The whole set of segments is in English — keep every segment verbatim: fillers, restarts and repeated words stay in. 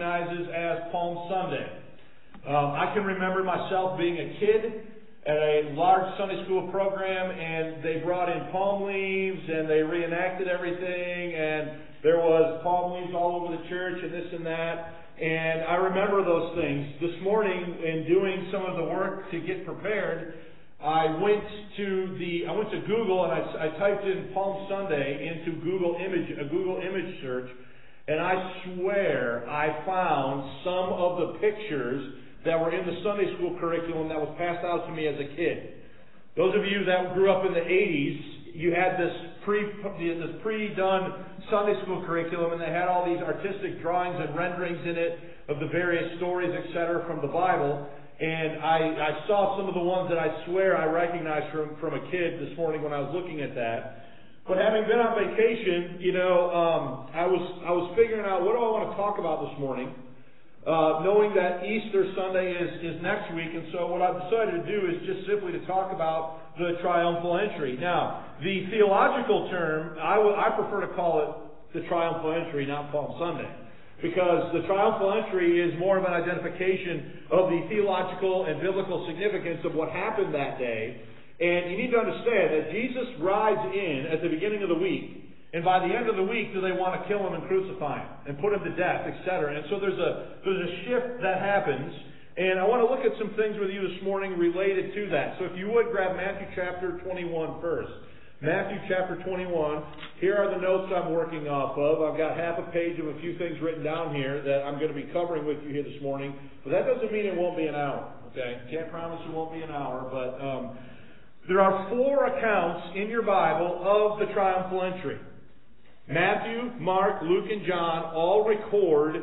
recognizes as Palm Sunday. Um, I can remember myself being a kid at a large Sunday school program, and they brought in palm leaves, and they reenacted everything, and there was palm leaves all over the church, and this and that. And I remember those things. This morning, in doing some of the work to get prepared, I went to the I went to Google, and I, I typed in Palm Sunday into Google image a Google image search, and I swear I found some of the pictures that were in the Sunday school curriculum that was passed out to me as a kid. Those of you that grew up in the eighties, you had this pre this pre-done Sunday school curriculum, and they had all these artistic drawings and renderings in it of the various stories, et cetera, from the Bible. And I, I saw some of the ones that I swear I recognized from, from a kid this morning when I was looking at that. But having been on vacation, you know, um, I was I was figuring out what do I want to talk about this morning. Uh, knowing that Easter Sunday is, is next week, and so what I've decided to do is just simply to talk about the triumphal entry. Now, the theological term, I, w- I prefer to call it the triumphal entry, not Palm Sunday, because the triumphal entry is more of an identification of the theological and biblical significance of what happened that day. And you need to understand that Jesus rides in at the beginning of the week, and by the end of the week, do they want to kill him and crucify him and put him to death, et cetera. And so there's a there's a shift that happens. And I want to look at some things with you this morning related to that. So if you would, grab Matthew chapter twenty-one first. Matthew chapter twenty-one. Here are the notes I'm working off of. I've got half a page of a few things written down here that I'm going to be covering with you here this morning. But that doesn't mean it won't be an hour. Okay? Can't promise it won't be an hour. But um, there are four accounts in your Bible of the triumphal entry. Matthew, Mark, Luke, and John all record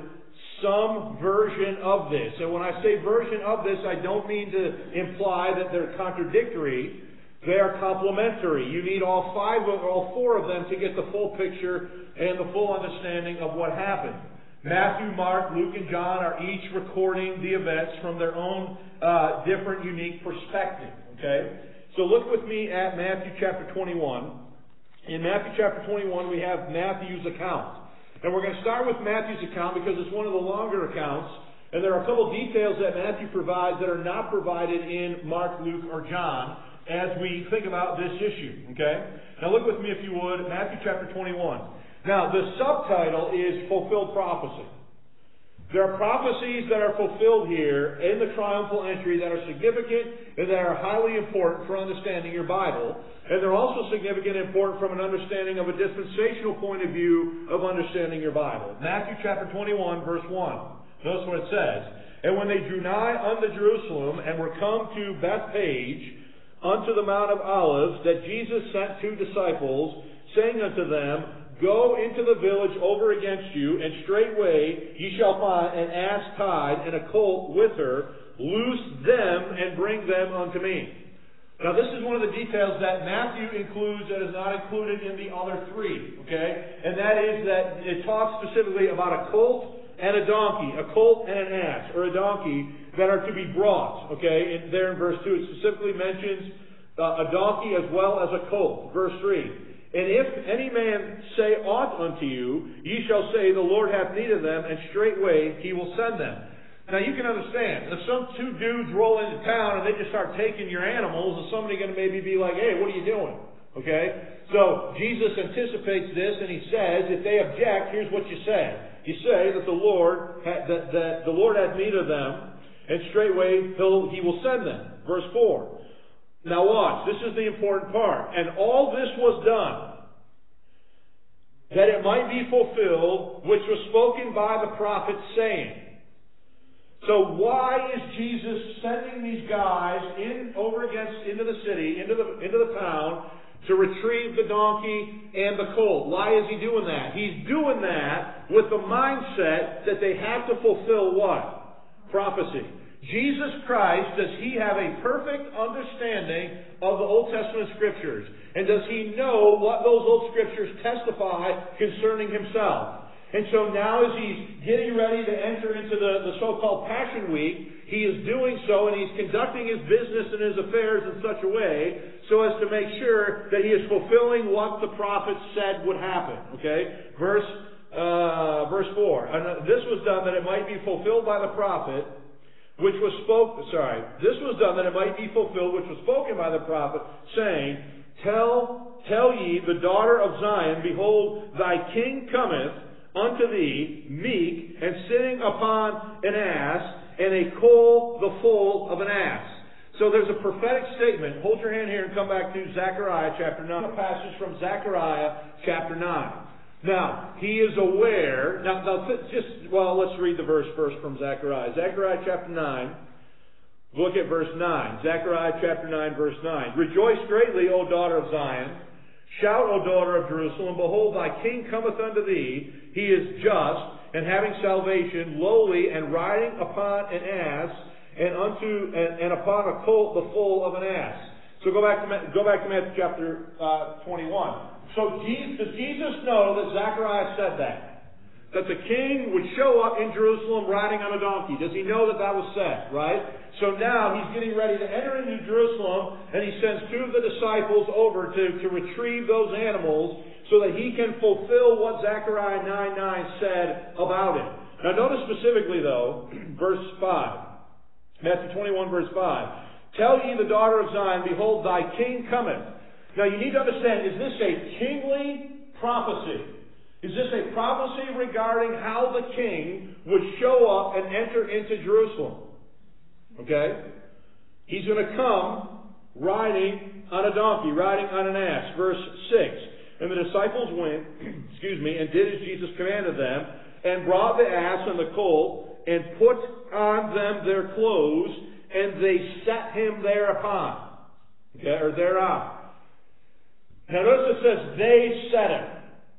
some version of this. And when I say version of this, I don't mean to imply that they're contradictory. They are complementary. You need all five of, all four of them to get the full picture and the full understanding of what happened. Matthew, Mark, Luke, and John are each recording the events from their own uh, different, unique perspective. Okay? So look with me at Matthew chapter twenty-one. In Matthew chapter twenty-one, we have Matthew's account. And we're going to start with Matthew's account because it's one of the longer accounts. And there are a couple details that Matthew provides that are not provided in Mark, Luke, or John as we think about this issue. Okay? Now look with me, if you would, Matthew chapter twenty-one. Now, the subtitle is Fulfilled Prophecy. There are prophecies that are fulfilled here in the triumphal entry that are significant and that are highly important for understanding your Bible. And they're also significant and important from an understanding of a dispensational point of view of understanding your Bible. Matthew chapter twenty-one, verse one. Notice what it says. And when they drew nigh unto Jerusalem and were come to Bethphage, unto the Mount of Olives, that Jesus sent two disciples, saying unto them, Go into the village over against you, and straightway ye shall find an ass tied and a colt with her. Loose them and bring them unto me. Now this is one of the details that Matthew includes that is not included in the other three. Okay? And that is that it talks specifically about a colt and a donkey. A colt and an ass, or a donkey, that are to be brought. Okay? And there in verse two it specifically mentions uh, a donkey as well as a colt. Verse three. And if any man say aught unto you, ye shall say, The Lord hath need of them, and straightway he will send them. Now you can understand, if some two dudes roll into town and they just start taking your animals, is somebody going to maybe be like, hey, what are you doing? Okay? So Jesus anticipates this, and he says, if they object, here's what you say. You say that the Lord ha- that, that the Lord hath need of them, and straightway he'll, he will send them. Verse four. Now watch, this is the important part. And all this was done, that it might be fulfilled, which was spoken by the prophet, saying. So why is Jesus sending these guys in over against into the city, into the into the town, to retrieve the donkey and the colt? Why is he doing that? He's doing that with the mindset that they have to fulfill what? Prophecy. Jesus Christ, does he have a perfect understanding of the Old Testament Scriptures? And does he know what those Old Scriptures testify concerning himself? And so now as he's getting ready to enter into the, the so-called Passion Week, he is doing so and he's conducting his business and his affairs in such a way so as to make sure that he is fulfilling what the prophets said would happen. Okay? Verse uh, verse four. And this was done that it might be fulfilled by the prophet, which was spoke. Sorry, this was done that it might be fulfilled, which was spoken by the prophet, saying, Tell, tell ye the daughter of Zion, behold, thy king cometh unto thee, meek, and sitting upon an ass, and a coal the foal of an ass. So there's a prophetic statement. Hold your hand here and come back to Zechariah chapter nine. A passage from Zechariah chapter nine. Now, he is aware. Now, now just, well, let's read the verse first from Zechariah. Zechariah chapter nine. Look at verse nine. Zechariah chapter nine, verse nine. Rejoice greatly, O daughter of Zion. Shout, O daughter of Jerusalem. Behold, thy king cometh unto thee. He is just, and having salvation, lowly, and riding upon an ass, and unto and, and upon a colt the foal of an ass. So go back to go back to Matthew chapter uh, twenty-one. So Jesus, does Jesus know that Zechariah said that? That the king would show up in Jerusalem riding on a donkey. Does he know that that was said, right? So now he's getting ready to enter into Jerusalem, and he sends two of the disciples over to, to retrieve those animals so that he can fulfill what Zechariah nine nine said about it. Now notice specifically, though, verse five. Matthew twenty-one, verse five. Tell ye the daughter of Zion, behold, thy king cometh. Now you need to understand, is this a kingly prophecy? Is this a prophecy regarding how the king would show up and enter into Jerusalem? Okay? He's going to come riding on a donkey, riding on an ass. Verse six. And the disciples went, excuse me, and did as Jesus commanded them, and brought the ass and the colt, and put on them their clothes, and they set him thereupon. Okay, or thereon. Now notice it says, they set him.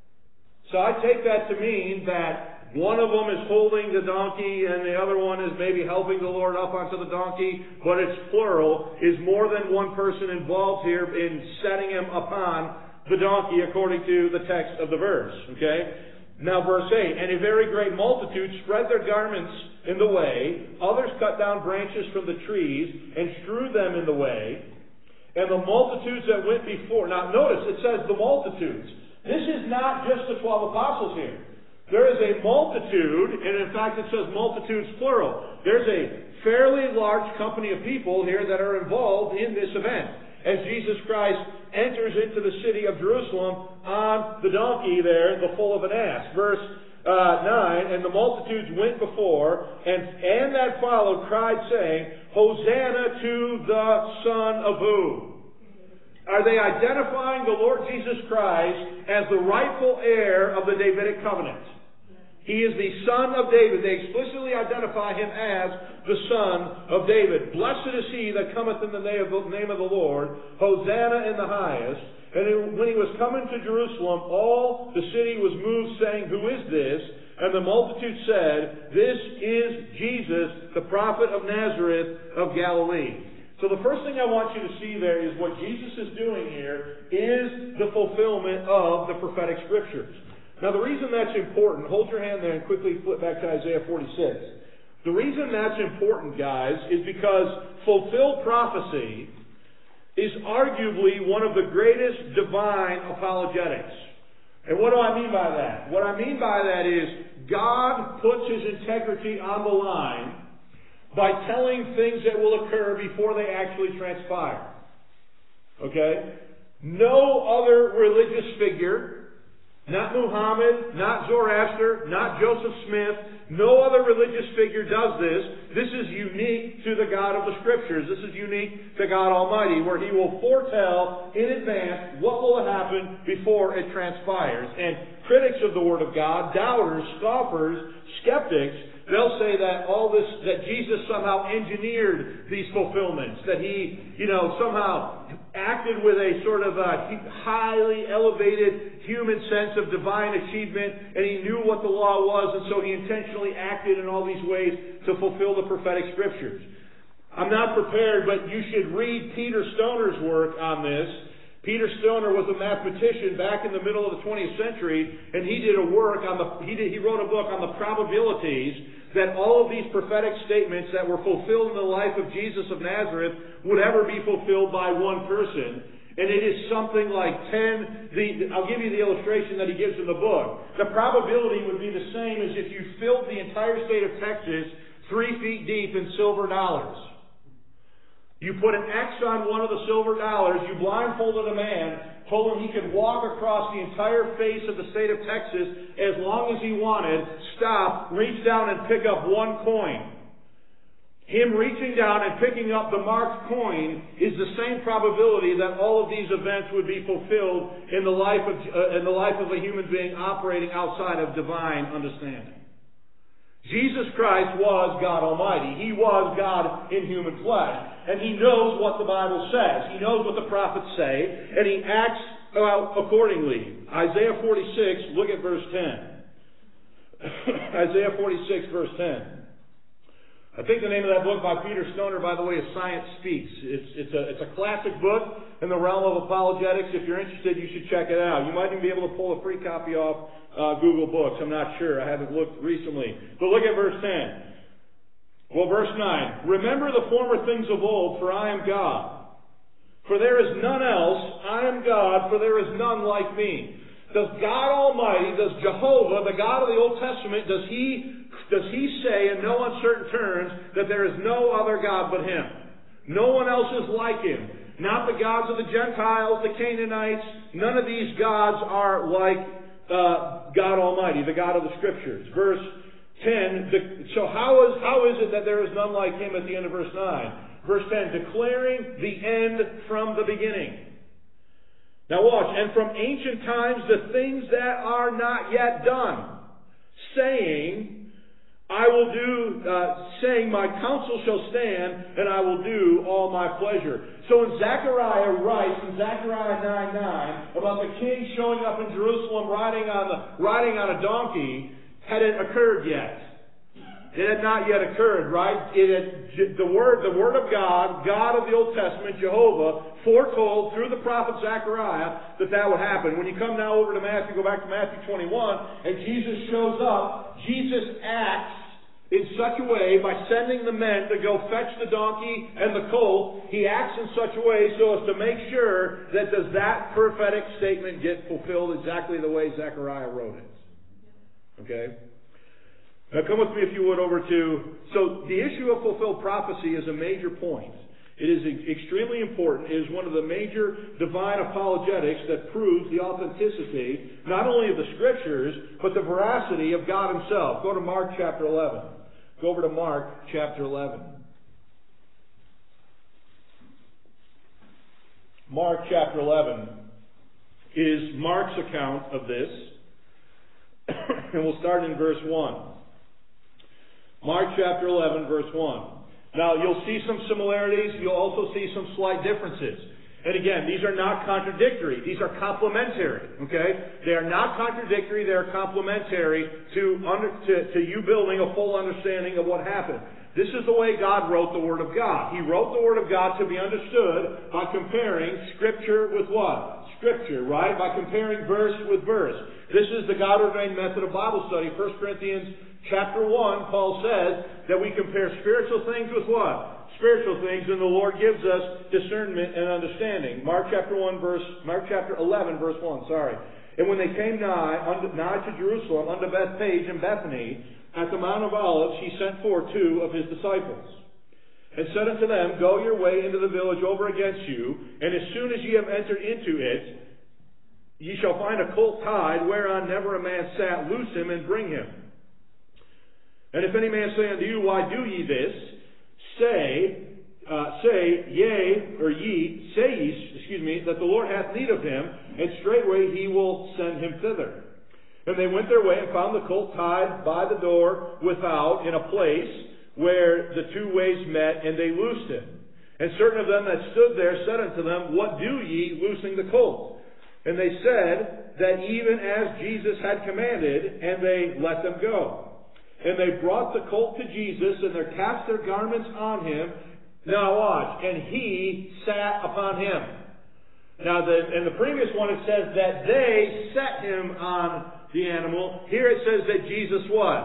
So I take that to mean that one of them is holding the donkey and the other one is maybe helping the Lord up onto the donkey, but it's plural, is more than one person involved here in setting him upon the donkey according to the text of the verse. Okay? Now verse eight, and a very great multitude spread their garments in the way, others cut down branches from the trees and strewed them in the way, and the multitudes that went before. Now notice, it says the multitudes. This is not just the twelve apostles here. There is a multitude, and in fact it says multitudes plural. There's a fairly large company of people here that are involved in this event as Jesus Christ enters into the city of Jerusalem on the donkey there, the foal of an ass. Verse uh, nine, and the multitudes went before, and, and that followed cried, saying, Hosanna to the Son of who? Are they identifying the Lord Jesus Christ as the rightful heir of the Davidic covenant? He is the Son of David. They explicitly identify him as the Son of David. Blessed is he that cometh in the name of the Lord. Hosanna in the highest. And when he was coming to Jerusalem, all the city was moved, saying, Who is this? And the multitude said, This is Jesus, the prophet of Nazareth of Galilee. So the first thing I want you to see there is what Jesus is doing here is the fulfillment of the prophetic scriptures. Now the reason that's important, hold your hand there and quickly flip back to Isaiah forty-six. The reason that's important, guys, is because fulfilled prophecy is arguably one of the greatest divine apologetics. And what do I mean by that? What I mean by that is God puts his integrity on the line by telling things that will occur before they actually transpire. Okay? No other religious figure, not Muhammad, not Zoroaster, not Joseph Smith, no other religious figure does this. This is unique to the God of the Scriptures. This is unique to God Almighty, where he will foretell in advance what will happen before it transpires. And critics of the Word of God, doubters, scoffers, skeptics, they'll say that all this, that Jesus somehow engineered these fulfillments, that he, you know, somehow acted with a sort of a highly elevated human sense of divine achievement, and he knew what the law was, and so he intentionally acted in all these ways to fulfill the prophetic scriptures. I'm not prepared, but you should read Peter Stoner's work on this. Peter Stoner was a mathematician back in the middle of the twentieth century, and he did a work on the, he did, he wrote a book on the probabilities that all of these prophetic statements that were fulfilled in the life of Jesus of Nazareth would ever be fulfilled by one person. And it is something like ten, the, I'll give you the illustration that he gives in the book. The probability would be the same as if you filled the entire state of Texas three feet deep in silver dollars. You put an X on one of the silver dollars, you blindfolded a man, told him he could walk across the entire face of the state of Texas as long as he wanted, stop, reach down and pick up one coin. Him reaching down and picking up the marked coin is the same probability that all of these events would be fulfilled in the life of uh, in the life of a human being operating outside of divine understanding. Jesus Christ was God Almighty. He was God in human flesh. And He knows what the Bible says. He knows what the prophets say. And He acts out accordingly. Isaiah forty-six, look at verse ten. Isaiah forty-six, verse ten. I think the name of that book by Peter Stoner, by the way, is Science Speaks. It's, it's, a, it's a classic book in the realm of apologetics. If you're interested, you should check it out. You might even be able to pull a free copy off uh, Google Books. I'm not sure. I haven't looked recently. But look at verse ten. Well, verse nine. Remember the former things of old, for I am God. For there is none else. I am God, for there is none like me. Does God Almighty, does Jehovah, the God of the Old Testament, does He Does He say in no uncertain terms that there is no other God but Him? No one else is like Him. Not the gods of the Gentiles, the Canaanites. None of these gods are like uh, God Almighty, the God of the Scriptures. Verse ten. The, so how is how is it that there is none like Him at the end of verse nine? Verse ten. Declaring the end from the beginning. Now watch. And from ancient times the things that are not yet done, saying, I will do, uh, saying, my counsel shall stand, and I will do all my pleasure. So when Zechariah writes in Zechariah nine nine about the king showing up in Jerusalem riding on the riding on a donkey, had it occurred yet? It had not yet occurred, right? It had, the word, the word of God, God of the Old Testament, Jehovah, foretold through the prophet Zechariah that that would happen. When you come now over to Matthew, go back to Matthew twenty-one, and Jesus shows up, Jesus acts in such a way, by sending the men to go fetch the donkey and the colt, He acts in such a way so as to make sure that does that prophetic statement get fulfilled exactly the way Zechariah wrote it. Okay? Now come with me, if you would, over to... So the issue of fulfilled prophecy is a major point. It is extremely important. It is one of the major divine apologetics that proves the authenticity, not only of the Scriptures, but the veracity of God Himself. Go to Mark chapter eleven. Go over to Mark chapter eleven. Mark chapter eleven is Mark's account of this. And we'll start in verse one. Mark chapter eleven, verse one. Now, you'll see some similarities. You'll also see some slight differences. And again, these are not contradictory. These are complementary. Okay? They are not contradictory. They are complementary to, under, to, to you building a full understanding of what happened. This is the way God wrote the Word of God. He wrote the Word of God to be understood by comparing Scripture with what? Scripture, right? By comparing verse with verse. This is the God-ordained method of Bible study. First Corinthians chapter one, Paul says that we compare spiritual things with what? Spiritual things, and the Lord gives us discernment and understanding. Mark chapter one, verse, Mark chapter eleven, verse one, sorry. And when they came nigh, unto, nigh to Jerusalem, unto Bethphage and Bethany, at the Mount of Olives, He sent forth two of His disciples, and said unto them, Go your way into the village over against you, and as soon as ye have entered into it, ye shall find a colt tied, whereon never a man sat. Loose him, and bring him. And if any man say unto you, Why do ye this? Say, uh, say, yea, or ye, say ye, excuse me, that the Lord hath need of him, and straightway He will send him thither. And they went their way and found the colt tied by the door without, in a place where the two ways met, and they loosed him. And certain of them that stood there said unto them, What do ye, loosing the colt? And they said that even as Jesus had commanded, and they let them go. And they brought the colt to Jesus, and they cast their garments on him. Now watch. And He sat upon him. Now, the, in the previous one it says that they set him on the animal. Here it says that Jesus what?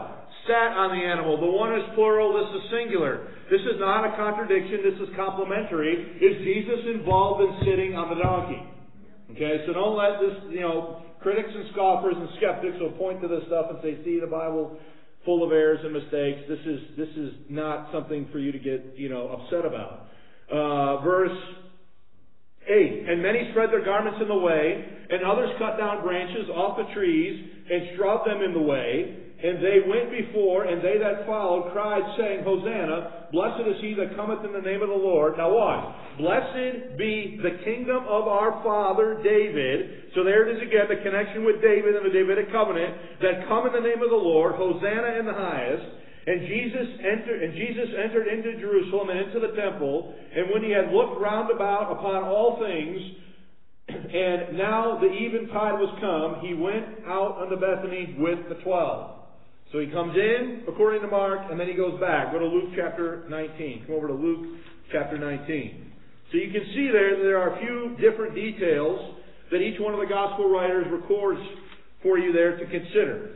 sat on the animal. The one is plural, this is singular. This is not a contradiction, this is complementary. Is Jesus involved in sitting on the donkey? Okay, so don't let this, you know, critics and scoffers and skeptics will point to this stuff and say, see, the Bible full of errors and mistakes. This is this is not something for you to get, you know, upset about. Uh, verse eight, and many spread their garments in the way, and others cut down branches off the trees and strawed them in the way. And they went before, and they that followed cried, saying, Hosanna, blessed is he that cometh in the name of the Lord. Now watch. Blessed be the kingdom of our father David. So there it is again, the connection with David and the Davidic covenant, that come in the name of the Lord, Hosanna in the highest. And Jesus entered, and Jesus entered into Jerusalem and into the temple, and when he had looked round about upon all things, and now the eventide was come, he went out unto Bethany with the twelve. So he comes in, according to Mark, and then he goes back. Go to Luke chapter nineteen. Come over to Luke chapter nineteen. So you can see there that there are a few different details that each one of the gospel writers records for you there to consider.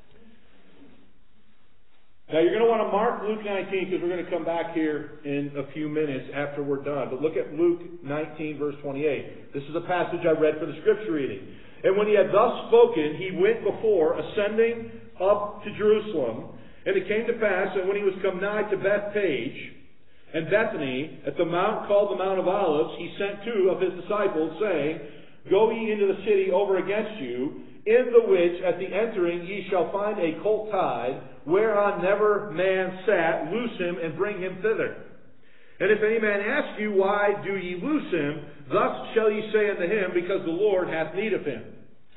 Now you're going to want to mark Luke nineteen because we're going to come back here in a few minutes after we're done. But look at Luke nineteen verse twenty-eight. This is a passage I read for the scripture reading. And when he had thus spoken, he went before, ascending up to Jerusalem. And it came to pass that when he was come nigh to Bethpage and Bethany, at the mount called the Mount of Olives, he sent two of his disciples, saying, Go ye into the city over against you, in the which at the entering ye shall find a colt tied, whereon never man sat. Loose him and bring him thither. And if any man ask you, Why do ye loose him? Thus shall ye say unto him, Because the Lord hath need of him.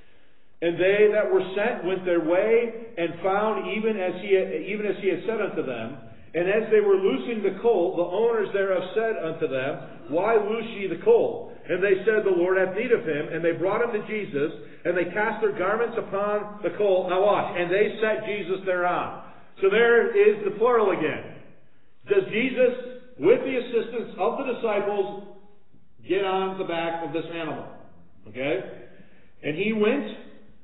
And they that were sent went their way, and found even as he had, even as he had said unto them. And as they were loosing the colt, the owners thereof said unto them, Why loose ye the colt? And they said, The Lord hath need of him. And they brought him to Jesus, and they cast their garments upon the colt. Now watch. And they set Jesus thereon. So there is the plural again. Does Jesus, with the assistance of the disciples, get on the back of this animal? Okay? And he went,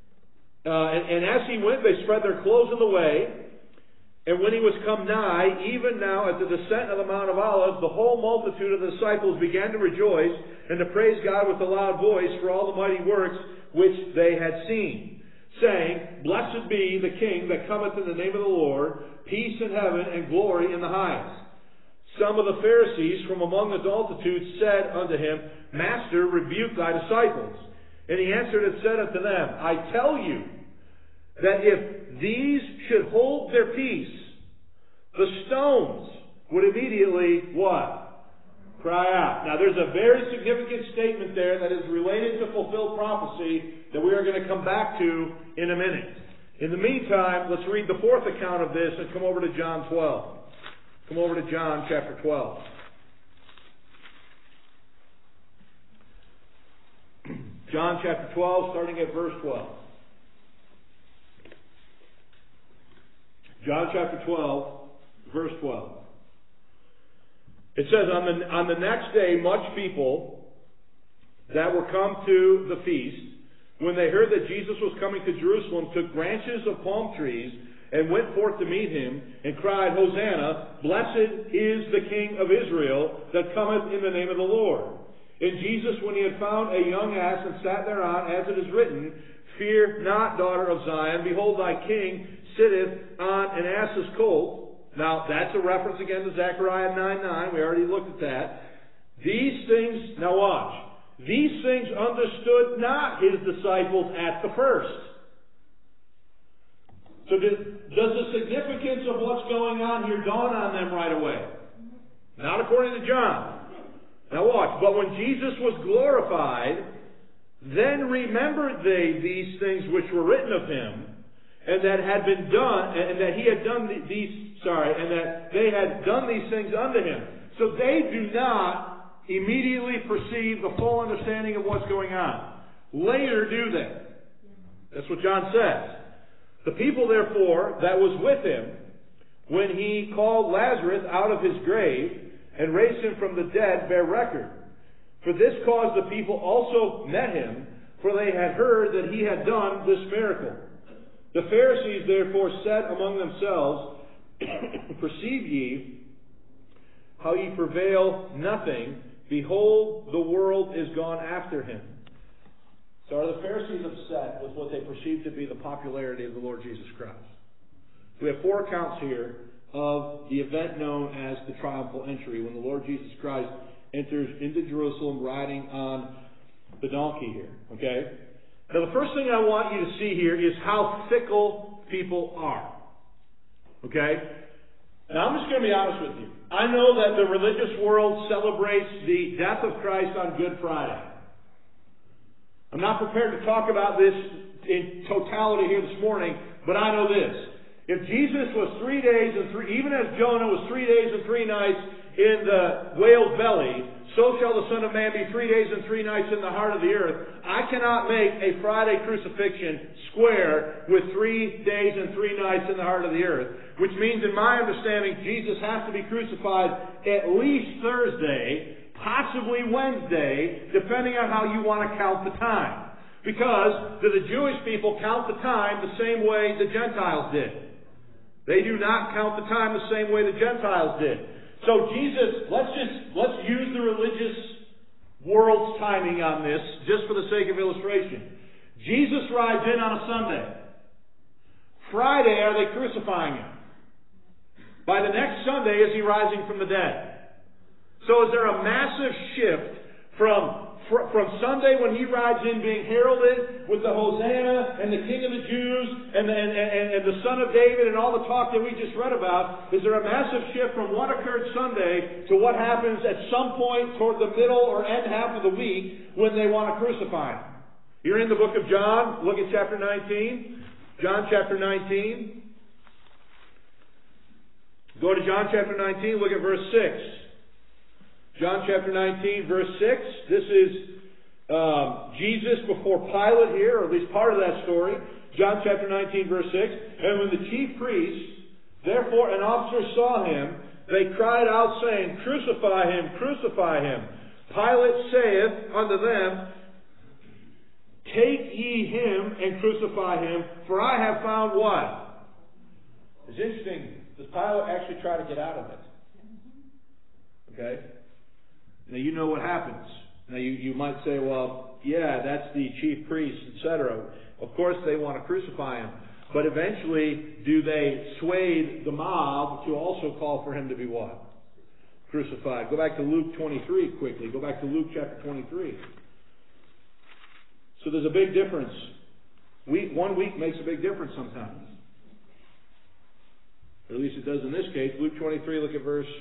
uh, and, and as he went, they spread their clothes in the way. And when he was come nigh, even now at the descent of the Mount of Olives, the whole multitude of the disciples began to rejoice and to praise God with a loud voice for all the mighty works which they had seen, saying, Blessed be the King that cometh in the name of the Lord, peace in heaven and glory in the highest. Some of the Pharisees from among the multitude said unto him, Master, rebuke thy disciples. And he answered and said unto them, I tell you that if these should hold their peace, the stones would immediately, what? Cry out. Now there's a very significant statement there that is related to fulfilled prophecy that we are going to come back to in a minute. In the meantime, let's read the fourth account of this and come over to John twelve. Come over to John chapter twelve. John chapter twelve, starting at verse twelve. John chapter twelve, verse twelve. It says, on the, on the next day, much people that were come to the feast, when they heard that Jesus was coming to Jerusalem, took branches of palm trees and went forth to meet him, and cried, Hosanna, blessed is the King of Israel that cometh in the name of the Lord. And Jesus, when he had found a young ass and sat thereon, as it is written, Fear not, daughter of Zion, behold thy king sitteth on an ass's colt. Now, that's a reference again to Zechariah nine nine. We already looked at that. These things, now watch, these things understood not his disciples at the first. So does, does the significance of what's going on here dawn on them right away? Not according to John. Now watch, but when Jesus was glorified, then remembered they these things which were written of him, and that had been done, and that he had done these, sorry, and that they had done these things unto him. So they do not immediately perceive the full understanding of what's going on. Later do they. That's what John says. The people, therefore, that was with him, when he called Lazarus out of his grave, and raised him from the dead, bear record. For this cause the people also met him, for they had heard that he had done this miracle. The Pharisees therefore said among themselves, Perceive ye how ye prevail nothing? Behold, the world is gone after him. So are the Pharisees upset with what they perceive to be the popularity of the Lord Jesus Christ? We have four accounts here of the event known as the triumphal entry, when the Lord Jesus Christ enters into Jerusalem riding on the donkey here. Okay? Now the first thing I want you to see here is how fickle people are. Okay? Now I'm just going to be honest with you. I know that the religious world celebrates the death of Christ on Good Friday. I'm not prepared to talk about this in totality here this morning, but I know this. If Jesus was three days and three, even as Jonah was three days and three nights in the whale's belly, so shall the Son of Man be three days and three nights in the heart of the earth. I cannot make a Friday crucifixion square with three days and three nights in the heart of the earth. Which means, in my understanding, Jesus has to be crucified at least Thursday, possibly Wednesday, depending on how you want to count the time. Because do the Jewish people count the time the same way the Gentiles did? They do not count the time the same way the Gentiles did. So Jesus, let's just, let's use the religious world's timing on this, just for the sake of illustration. Jesus rides in on a Sunday. Friday, are they crucifying him? By the next Sunday, is he rising from the dead? So is there a massive shift from, from Sunday when he rides in being heralded with the Hosanna and the King of the Jews and the, and, and, and the Son of David and all the talk that we just read about? Is there a massive shift from what occurred Sunday to what happens at some point toward the middle or end half of the week when they want to crucify him? You're in the book of John. Look at chapter nineteen. John chapter nineteen. Go to John chapter nineteen. Look at verse six. John chapter nineteen, verse six. This is um, Jesus before Pilate here, or at least part of that story. John chapter nineteen, verse six. And when the chief priests, therefore, an officer saw him, they cried out, saying, Crucify him, crucify him. Pilate saith unto them, Take ye him and crucify him, for I have found what? It's interesting. Does Pilate actually try to get out of it? Okay? Now you know what happens. Now you, you might say, well, yeah, that's the chief priest, et cetera. Of course they want to crucify him. But eventually, do they sway the mob to also call for him to be what? Crucified. Go back to Luke twenty-three quickly. Go back to Luke chapter twenty-three. So there's a big difference. Week, one week makes a big difference sometimes. Or at least it does in this case. Luke twenty-three, look at verse.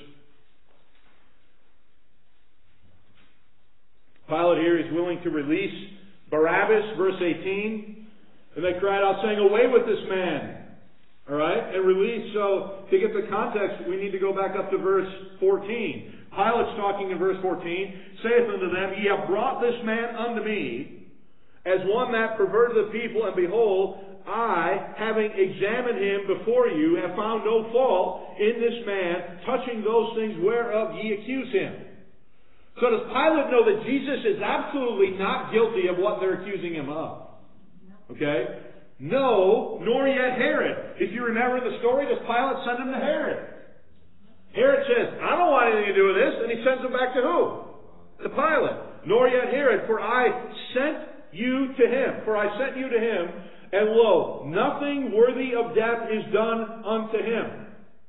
Pilate here is willing to release Barabbas, verse eighteen. And they cried out saying, Away with this man. Alright? And release. So, to get the context, we need to go back up to verse fourteen. Pilate's talking in verse fourteen. Saith unto them, Ye have brought this man unto me, as one that perverted the people, and behold, I, having examined him before you, have found no fault in this man, touching those things whereof ye accuse him. So does Pilate know that Jesus is absolutely not guilty of what they're accusing him of? Okay? No, nor yet Herod. If you remember the story, does Pilate send him to Herod? Herod says, I don't want anything to do with this, and he sends him back to who? To Pilate. Nor yet Herod, for I sent you to him, for I sent you to him, and lo, nothing worthy of death is done unto him.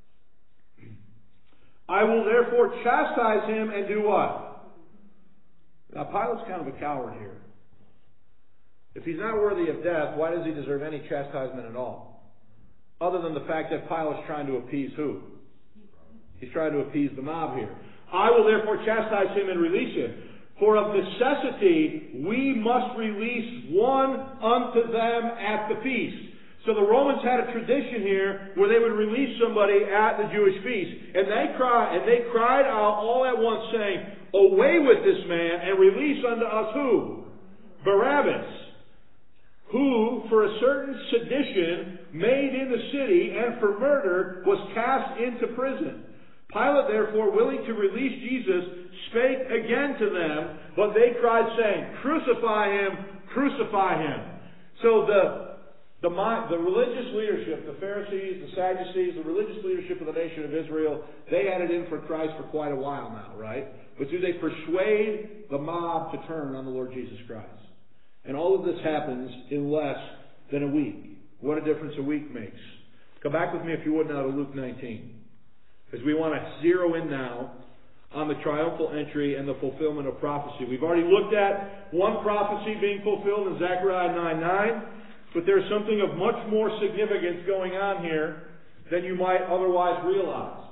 I will therefore chastise him and do what? Now Pilate's kind of a coward here. If he's not worthy of death, why does he deserve any chastisement at all? Other than the fact that Pilate's trying to appease who? He's trying to appease the mob here. I will therefore chastise him and release him. For of necessity, we must release one unto them at the feast. So the Romans had a tradition here where they would release somebody at the Jewish feast. And they cried, and they cried out all at once saying, Away with this man and release unto us who? Barabbas, who for a certain sedition made in the city and for murder was cast into prison. Pilate therefore, willing to release Jesus, spake again to them, but they cried, saying, Crucify him, crucify him. So the The, the religious leadership, the Pharisees, the Sadducees, the religious leadership of the nation of Israel, they had it in for Christ for quite a while now, right? But do they persuade the mob to turn on the Lord Jesus Christ? And all of this happens in less than a week. What a difference a week makes. Come back with me, if you would, now to Luke nineteen. Because we want to zero in now on the triumphal entry and the fulfillment of prophecy. We've already looked at one prophecy being fulfilled in Zechariah nine nine. But there's something of much more significance going on here than you might otherwise realize.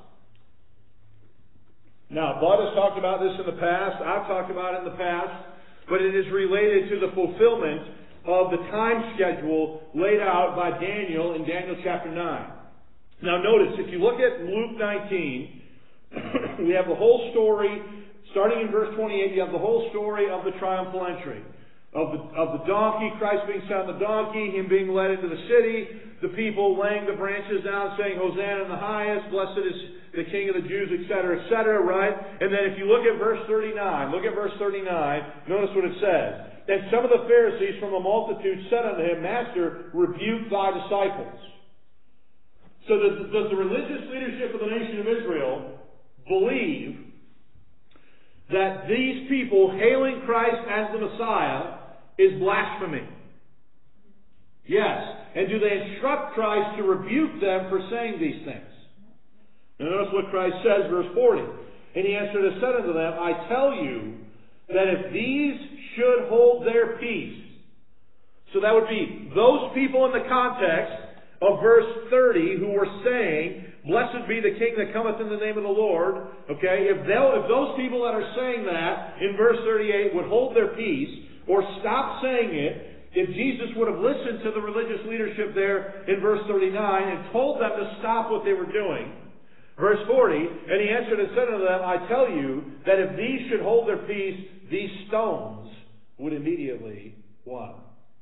Now, Bud has talked about this in the past. I've talked about it in the past. But it is related to the fulfillment of the time schedule laid out by Daniel in Daniel chapter nine. Now notice, if you look at Luke nineteen, we have the whole story, starting in verse twenty-eight, you have the whole story of the triumphal entry. Of the, of the donkey, Christ being sat on the donkey, Him being led into the city, the people laying the branches down saying, Hosanna in the highest, blessed is the King of the Jews, et cetera, et cetera, right? And then if you look at verse thirty-nine, look at verse thirty-nine, notice what it says. And some of the Pharisees from the multitude said unto Him, Master, rebuke thy disciples. So does, does the religious leadership of the nation of Israel believe that these people hailing Christ as the Messiah is blasphemy? Yes. And do they instruct Christ to rebuke them for saying these things? Now notice what Christ says, verse forty. And He answered and said unto them, I tell you that if these should hold their peace, so that would be those people in the context of verse thirty who were saying, Blessed be the King that cometh in the name of the Lord. Okay, if, if those people that are saying that in verse thirty-eight would hold their peace or stop saying it, if Jesus would have listened to the religious leadership there in verse thirty-nine and told them to stop what they were doing, verse forty, and He answered and said unto them, I tell you that if these should hold their peace, these stones would immediately what?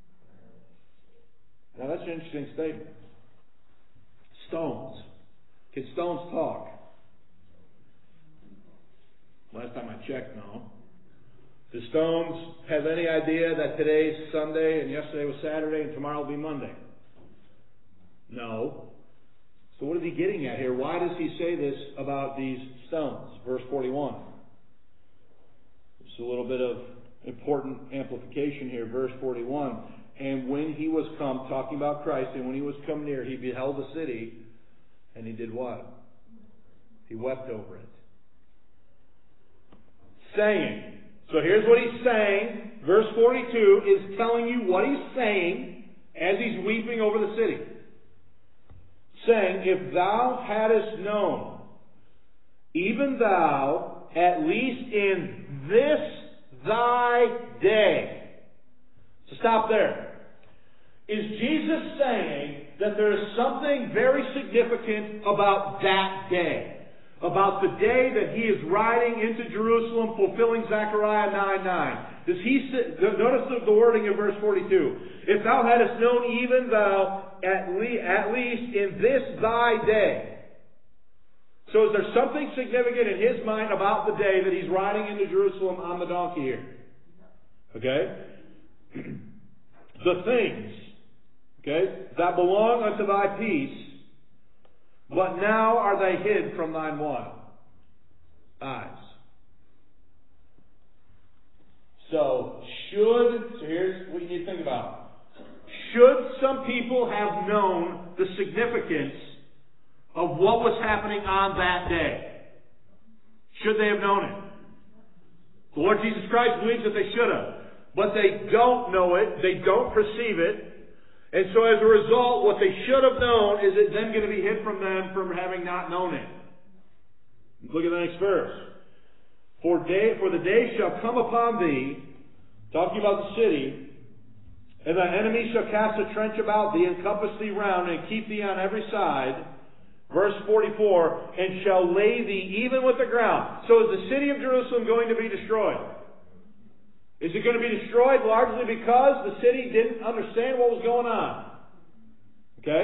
Now that's an interesting statement. Stones. Can stones talk? Last time I checked, no. Do stones have any idea that today's Sunday and yesterday was Saturday and tomorrow will be Monday? No. So what is He getting at here? Why does He say this about these stones? Verse forty-one. Just a little bit of important amplification here. Verse forty-one. And when He was come, talking about Christ, and when He was come near, He beheld the city, and He did what? He wept over it. Saying. So here's what He's saying. Verse forty-two is telling you what He's saying as He's weeping over the city. Saying, if thou hadst known, even thou, at least in this thy day. So stop there. Is Jesus saying that there is something very significant about that day? About the day that He is riding into Jerusalem fulfilling Zechariah nine nine. Does He say, notice the, the wording in verse forty-two. If thou hadst known, even thou, at, le, at least in this thy day. So is there something significant in His mind about the day that He's riding into Jerusalem on the donkey here? Okay? The things, okay, that belong unto thy peace, but now are they hid from thine what? Eyes. So, should, so here's what you need to think about. Should some people have known the significance of what was happening on that day? Should they have known it? The Lord Jesus Christ believes that they should have. But they don't know it. They don't perceive it. And so as a result, what they should have known is it then going to be hid from them from having not known it. Look at the next verse. For, day, for the day shall come upon thee, talking about the city, and thy enemies shall cast a trench about thee, and compass thee round, and keep thee on every side. Verse forty-four, and shall lay thee even with the ground. So is the city of Jerusalem going to be destroyed? Is it going to be destroyed largely because the city didn't understand what was going on? Okay?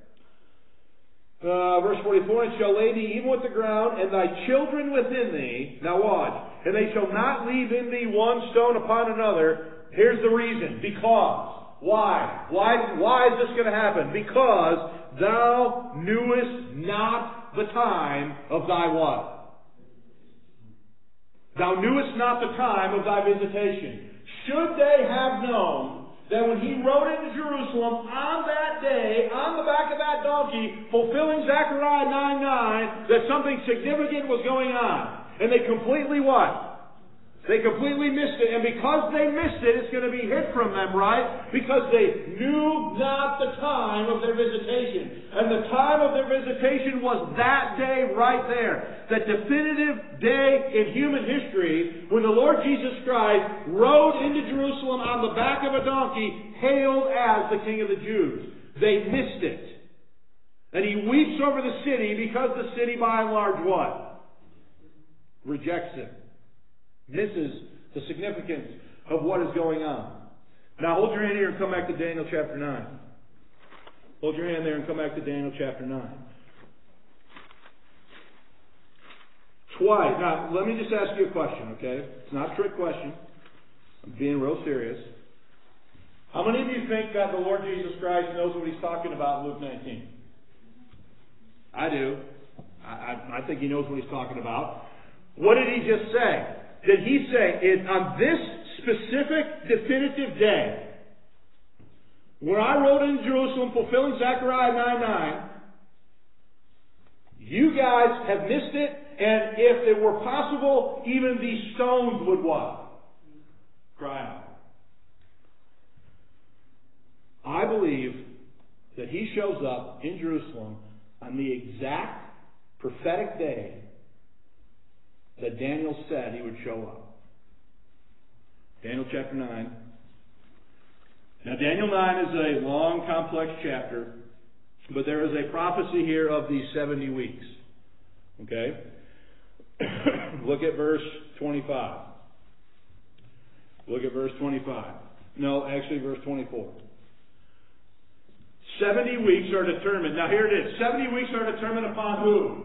Uh, verse forty-four, and shall lay thee even with the ground, and thy children within thee. Now watch. And they shall not leave in thee one stone upon another. Here's the reason. Because. Why? Why, why is this going to happen? Because thou knewest not the time of thy what? Thou knewest not the time of thy visitation. Should they have known that when he rode into Jerusalem on that day, on the back of that donkey, fulfilling Zechariah nine nine, that something significant was going on. And they completely what? They completely missed it. And because they missed it, it's going to be hid from them, right? Because they knew not the time of their visitation. And the time of their visitation was that day right there. That definitive day in human history when the Lord Jesus Christ rode into Jerusalem on the back of a donkey, hailed as the King of the Jews. They missed it. And he weeps over the city because the city by and large what? Rejects him. Misses the significance of what is going on. Now hold your hand here and come back to Daniel chapter nine. Hold your hand there and come back to Daniel chapter nine. Twice. Now, let me just ask you a question, okay? It's not a trick question. I'm being real serious. How many of you think that the Lord Jesus Christ knows what he's talking about in Luke nineteen? I do. I, I, I think he knows what he's talking about. What did he just say? Did he say, it, on this specific, definitive day, when I rode into Jerusalem fulfilling Zechariah nine nine, you guys have missed it, and if it were possible, even these stones would what? Cry out. I believe that he shows up in Jerusalem on the exact prophetic day that Daniel said he would show up. Daniel chapter nine. Now Daniel nine is a long, complex chapter, but there is a prophecy here of these seventy weeks. Okay? Look at verse twenty-five. Look at verse twenty-five. No, actually verse twenty-four. Seventy weeks are determined. Now here it is. Seventy weeks are determined upon who?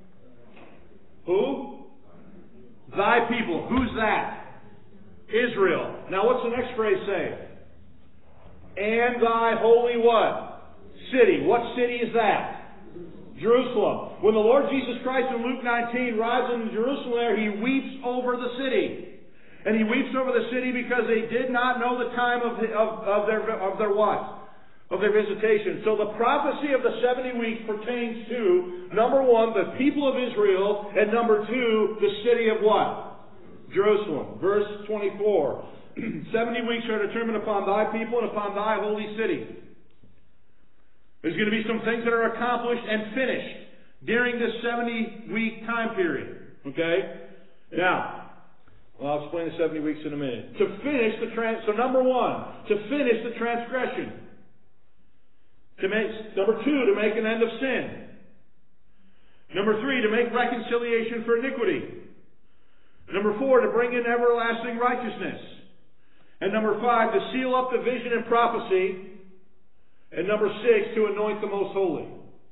Who? Thy people. Who's that? Israel. Now what's the next phrase say? And thy holy what? City. What city is that? Jerusalem. When the Lord Jesus Christ in Luke nineteen rides into Jerusalem there, he weeps over the city. And he weeps over the city because they did not know the time of, of, of their of their what? Of their visitation. So the prophecy of the seventy weeks pertains to, number one, the people of Israel, and number two, the city of what? Jerusalem. Verse twenty-four. seventy weeks are determined upon thy people and upon thy holy city. There's going to be some things that are accomplished and finished during this seventy-week time period. Okay? Now, well, I'll explain the seventy weeks in a minute. To finish the trans... So number one, to finish the transgression. To make, number two, to make an end of sin. Number three, to make reconciliation for iniquity. Number four, to bring in everlasting righteousness. And number five, to seal up the vision and prophecy. And number six, to anoint the most holy.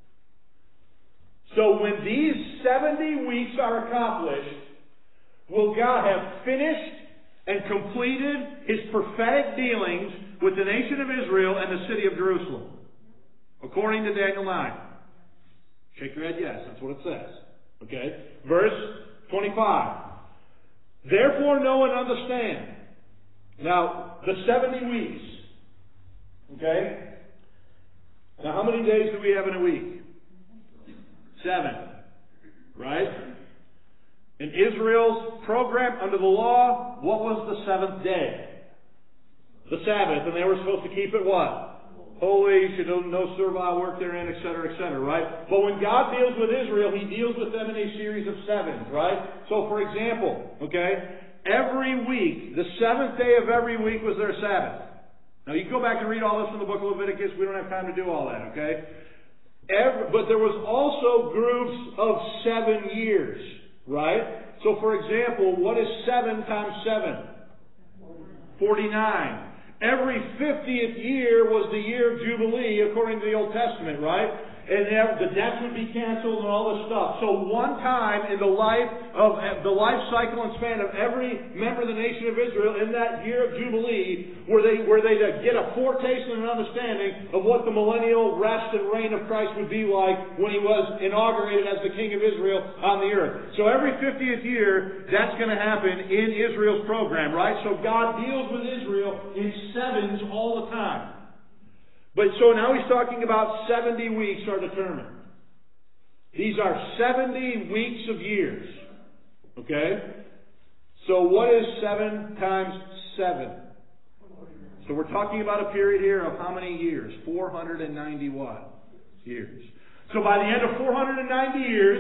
So when these seventy weeks are accomplished, will God have finished and completed his prophetic dealings with the nation of Israel and the city of Jerusalem? According to Daniel nine. Shake your head yes, that's what it says. Okay? Verse twenty-five. Therefore know and understand. Now, the seventy weeks. Okay? Now, how many days do we have in a week? Seven. Right? In Israel's program under the law, what was the seventh day? The Sabbath. And they were supposed to keep it what? Holy, you should no servile work therein, et cetera, et cetera, right? But when God deals with Israel, he deals with them in a series of sevens, right? So, for example, okay, every week, the seventh day of every week was their Sabbath. Now, you can go back and read all this from the book of Leviticus. We don't have time to do all that, okay? Every, but there was also groups of seven years, right? So, for example, what is seven times seven? forty-nine. Every fiftieth year was the year of Jubilee, according to the Old Testament, right? and the debts would be canceled and all this stuff. So one time in the life of the life cycle and span of every member of the nation of Israel in that year of Jubilee, were they were they to get a foretaste and an understanding of what the millennial rest and reign of Christ would be like when He was inaugurated as the King of Israel on the earth. So every fiftieth year, that's going to happen in Israel's program, right? So God deals with Israel in sevens all the time. But so now He's talking about seventy weeks are determined. These are seventy weeks of years. Okay? So what is seven times seven? So we're talking about a period here of how many years? four hundred ninety what? Years. So by the end of four hundred ninety years,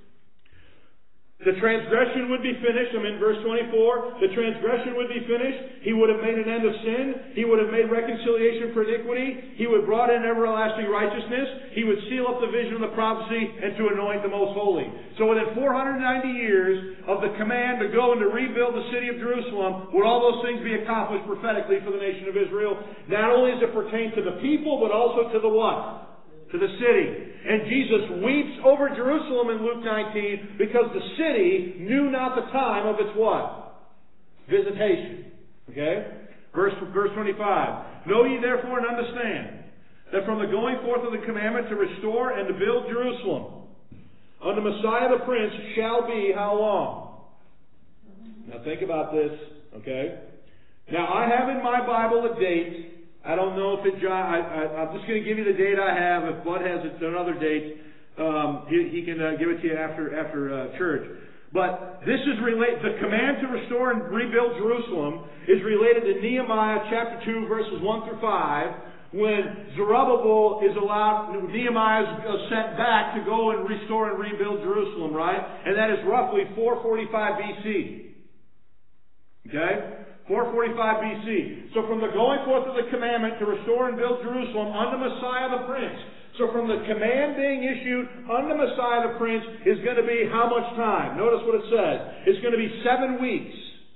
the transgression would be finished. I'm in verse twenty-four. The transgression would be finished. He would have made an end of sin. He would have made reconciliation for iniquity. He would have brought in everlasting righteousness. He would seal up the vision of the prophecy and to anoint the most holy. So within four hundred ninety years of the command to go and to rebuild the city of Jerusalem, would all those things be accomplished prophetically for the nation of Israel? Not only does it pertain to the people, but also to the what? To the city. And Jesus weeps over Jerusalem in Luke nineteen because the city knew not the time of its what? Visitation. Okay? Verse, verse twenty-five. Know ye therefore and understand that from the going forth of the commandment to restore and to build Jerusalem unto Messiah the Prince shall be how long? Now think about this. Okay? Now I have in my Bible a date. I don't know if it, I, I, I'm just going to give you the date I have. If Bud has another date, um, he, he can uh, give it to you after after uh, church. But this is related, the command to restore and rebuild Jerusalem is related to Nehemiah chapter two, verses one through five, when Zerubbabel is allowed, Nehemiah is sent back to go and restore and rebuild Jerusalem, right? And that is roughly four forty-five B C. Okay? four forty-five B C. So from the going forth of the commandment to restore and build Jerusalem unto Messiah the Prince. So from the command being issued unto Messiah the Prince is going to be how much time? Notice what it says. It's going to be seven weeks.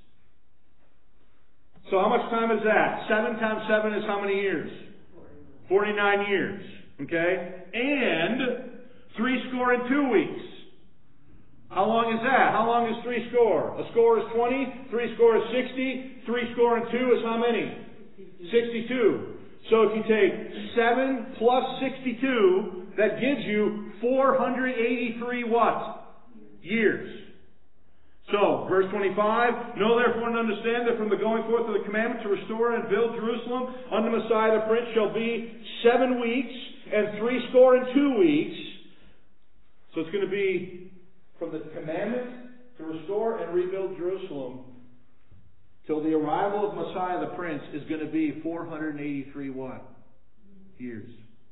So how much time is that? Seven times seven is how many years? forty-nine years. Okay? And three score and two weeks. How long is that? How long is three score? A score is twenty. Three score is sixty. Three score and two is how many? sixty-two. So if you take seven plus sixty-two, that gives you four hundred eighty-three what? Years. So, verse twenty-five, know therefore and understand that from the going forth of the commandment to restore and build Jerusalem unto Messiah the Prince shall be seven weeks and three score and two weeks. So it's going to be from the commandment to restore and rebuild Jerusalem till the arrival of Messiah the Prince is going to be four hundred eighty-three what? Years.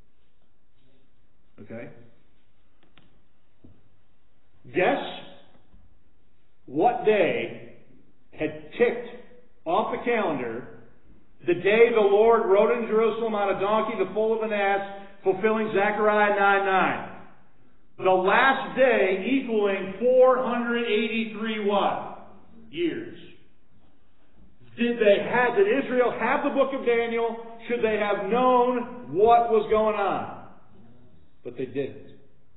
Okay? Guess what day had ticked off the calendar the day the Lord rode in Jerusalem on a donkey, the foal of an ass, fulfilling Zechariah nine nine. The last day equaling four hundred eighty-three what? Years. Did they have, did Israel have the book of Daniel? Should they have known what was going on? But they didn't.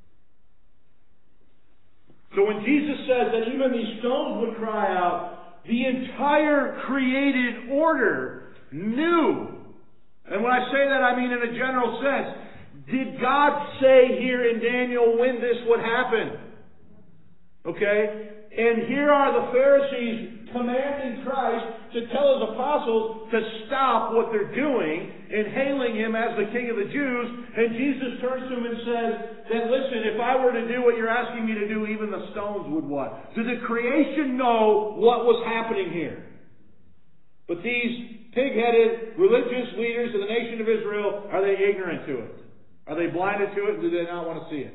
So when Jesus says that even these stones would cry out, the entire created order knew. And when I say that, I mean in a general sense. Did God say here in Daniel when this would happen? Okay? And here are the Pharisees commanding Christ to tell His apostles to stop what they're doing and hailing Him as the King of the Jews. And Jesus turns to them and says that, listen, if I were to do what you're asking me to do, even the stones would what? Did the creation know what was happening here? But these pig-headed religious leaders of the nation of Israel, are they ignorant to it? Are they blinded to it, and do they not want to see it?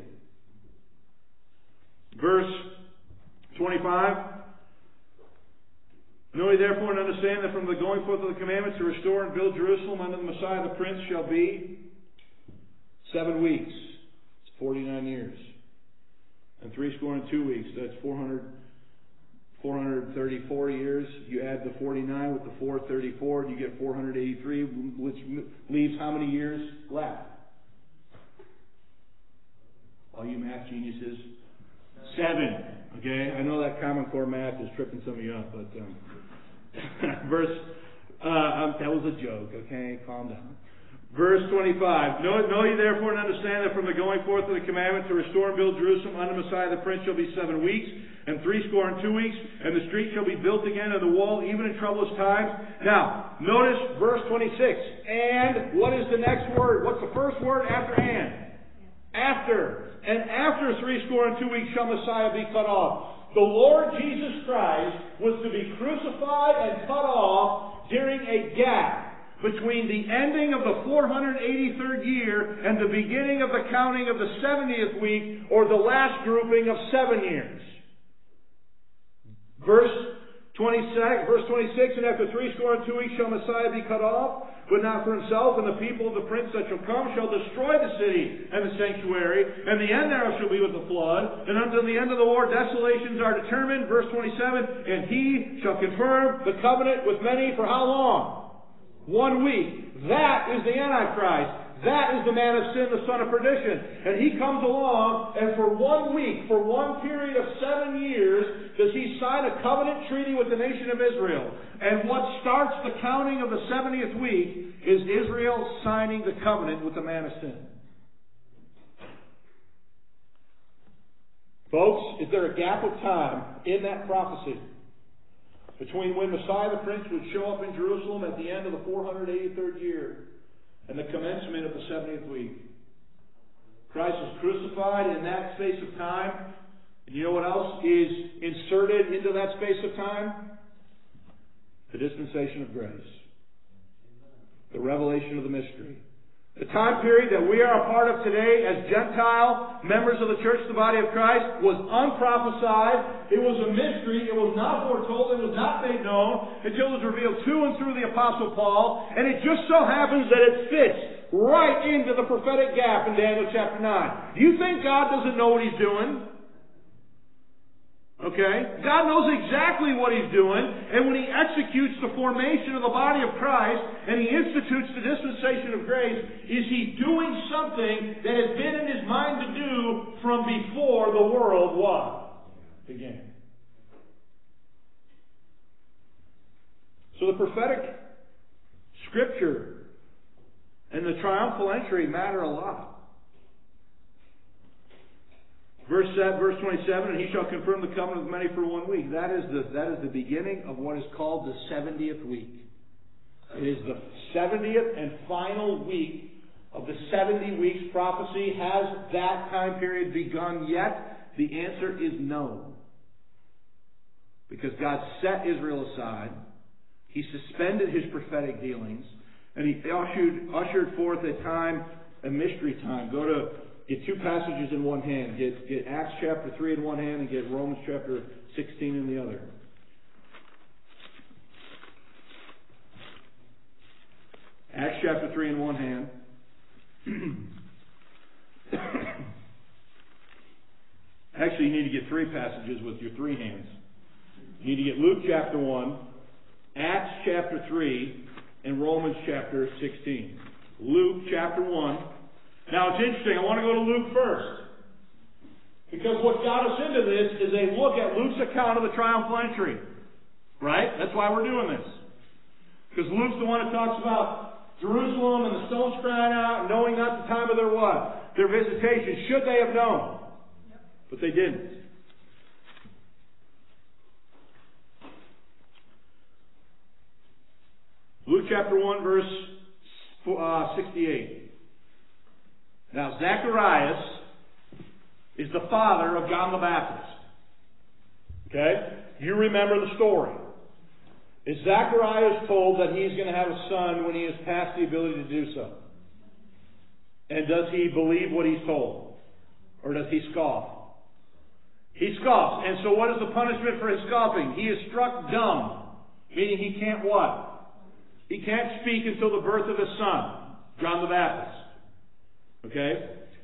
Verse twenty-five. Know ye therefore and understand that from the going forth of the commandment to restore and build Jerusalem unto the Messiah the Prince shall be seven weeks. It's forty-nine years. And three score and two weeks. That's four hundred, four hundred thirty-four years. You add the forty-nine with the four hundred thirty-four, you get four hundred eighty-three, which leaves how many years left? All you math geniuses. Seven. Okay? I know that Common Core math is tripping some of you up, but um, verse, uh, um, that was a joke, okay? Calm down. Verse twenty-five, know, know ye therefore and understand that from the going forth of the commandment to restore and build Jerusalem unto Messiah the Prince shall be seven weeks, and three score and two weeks, and the street shall be built again, and the wall even in troublous times. Now, notice verse twenty-six. And what is the next word? What's the first word after and? After. And after three score and two weeks shall Messiah be cut off. The Lord Jesus Christ was to be crucified and cut off during a gap between the ending of the four hundred eighty-third year and the beginning of the counting of the seventieth week, or the last grouping of seven years. Verse twenty-six, verse twenty-six, and after three score and two weeks shall Messiah be cut off, but not for himself, and the people of the prince that shall come shall destroy the city and the sanctuary, and the end thereof shall be with the flood, and unto the end of the war desolations are determined. Verse twenty-seven, and he shall confirm the covenant with many for how long? One week. That is the Antichrist. That is the man of sin, the son of perdition. And he comes along, and for one week, for one period of seven years, does he sign a covenant treaty with the nation of Israel. And what starts the counting of the seventieth week is Israel signing the covenant with the man of sin. Folks, is there a gap of time in that prophecy between when Messiah the Prince would show up in Jerusalem at the end of the four hundred eighty-third year and the commencement of the seventieth week? Christ was crucified in that space of time. And you know what else is inserted into that space of time? The dispensation of grace. The revelation of the mystery. The time period that we are a part of today as Gentile members of the church, the body of Christ, was unprophesied. It was a mystery. It was not foretold. It was not made known until it was revealed to and through the Apostle Paul. And it just so happens that it fits right into the prophetic gap in Daniel chapter nine. Do you think God doesn't know what He's doing? Okay? God knows exactly what He's doing, and when He executes the formation of the body of Christ, and He institutes the dispensation of grace, is He doing something that has been in His mind to do from before the world what? Began. So the prophetic scripture and the triumphal entry matter a lot. Verse verse twenty-seven, and he shall confirm the covenant with many for one week. That is the that is the beginning of what is called the seventieth week. It is the seventieth and final week of the seventy weeks prophecy. Has that time period begun yet? The answer is no. Because God set Israel aside. He suspended His prophetic dealings. And He ushered, ushered forth a time, a mystery time. Go to Get two passages in one hand. Get, get Acts chapter three in one hand and get Romans chapter sixteen in the other. Acts chapter three in one hand. Actually, you need to get three passages with your three hands. You need to get Luke chapter one, Acts chapter three, and Romans chapter sixteen. Luke chapter one. Now, it's interesting. I want to go to Luke first. Because what got us into this is a look at Luke's account of the triumphal entry. Right? That's why we're doing this. Because Luke's the one that talks about Jerusalem and the stones crying out and knowing not the time of their what? Their visitation. Should they have known? But they didn't. Luke chapter one, verse uh, sixty-eight. Now, Zacharias is the father of John the Baptist. Okay? You remember the story. Is Zacharias told that he's going to have a son when he is past the ability to do so? And does he believe what he's told? Or does he scoff? He scoffs. And so what is the punishment for his scoffing? He is struck dumb. Meaning he can't what? He can't speak until the birth of his son, John the Baptist. Okay?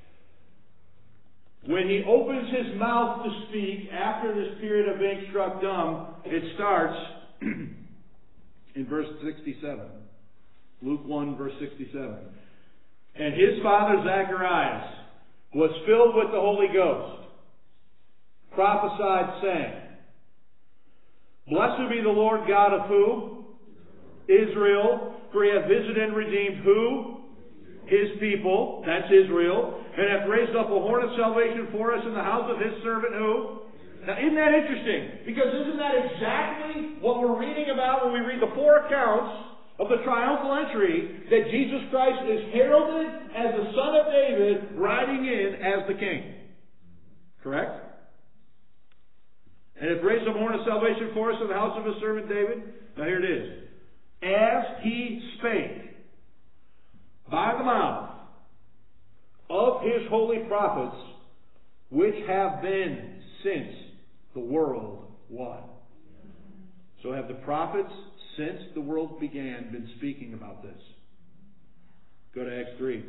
When he opens his mouth to speak after this period of being struck dumb, it starts in verse sixty-seven. Luke one, verse sixty-seven. And his father Zacharias was filled with the Holy Ghost, prophesied, saying, Blessed be the Lord God of who? Israel, for he hath visited and redeemed who? His people, that's Israel, and hath raised up a horn of salvation for us in the house of his servant who? Now, isn't that interesting? Because isn't that exactly what we're reading about when we read the four accounts of the triumphal entry, that Jesus Christ is heralded as the Son of David, riding in as the King? Correct? And hath raised up a horn of salvation for us in the house of his servant David. Now here it is. As he spake by the mouth of his holy prophets, which have been since the world was. So have the prophets since the world began been speaking about this. Go to Acts three.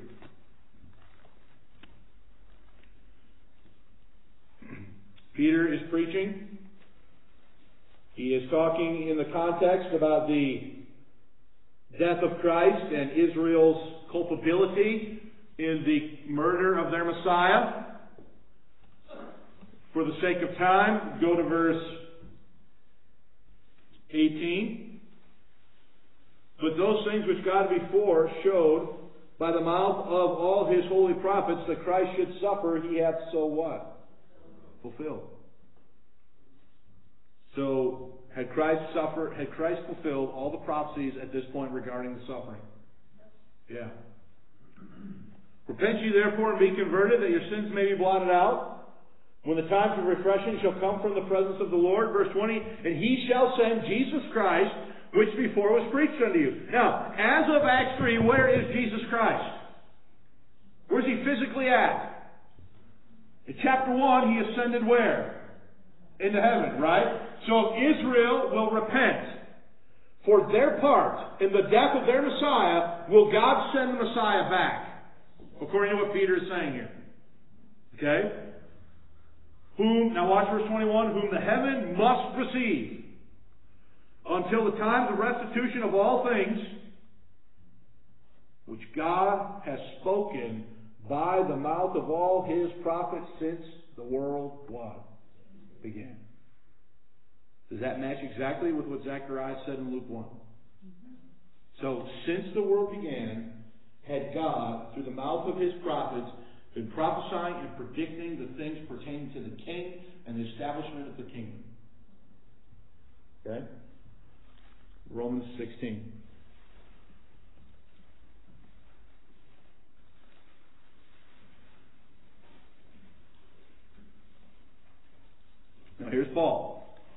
Peter is preaching. He is talking in the context about the death of Christ and Israel's culpability in the murder of their Messiah. For the sake of time, go to verse eighteen. But those things which God before showed by the mouth of all his holy prophets that Christ should suffer, he hath so what? Fulfilled. So, had Christ suffered, had Christ fulfilled all the prophecies at this point regarding the suffering? Yeah. Repent ye therefore and be converted, that your sins may be blotted out, when the times of refreshing shall come from the presence of the Lord. Verse twenty, and he shall send Jesus Christ, which before was preached unto you. Now, as of Acts three, where is Jesus Christ? Where's he physically at? In chapter one, he ascended where? Into heaven, right? So if Israel will repent for their part in the death of their Messiah, will God send the Messiah back? According to what Peter is saying here. Okay? Whom, now watch verse twenty-one, whom the heaven must receive until the times of restitution of all things, which God has spoken by the mouth of all his prophets since the world was began. Does that match exactly with what Zechariah said in Luke one? So, since the world began, had God, through the mouth of his prophets, been prophesying and predicting the things pertaining to the king and the establishment of the kingdom. Okay? Romans sixteen. Now here's Paul.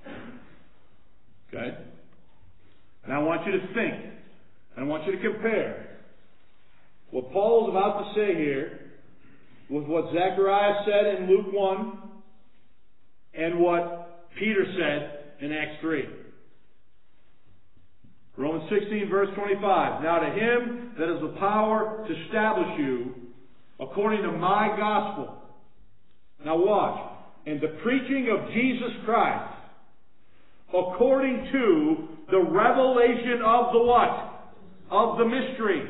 Okay? And I want you to think. And I want you to compare what Paul is about to say here with what Zechariah said in Luke one and what Peter said in Acts three. Romans sixteen, verse twenty-five. Now to him that has the power to establish you according to my gospel. Now watch. And the preaching of Jesus Christ according to the revelation of the what? Of the mystery.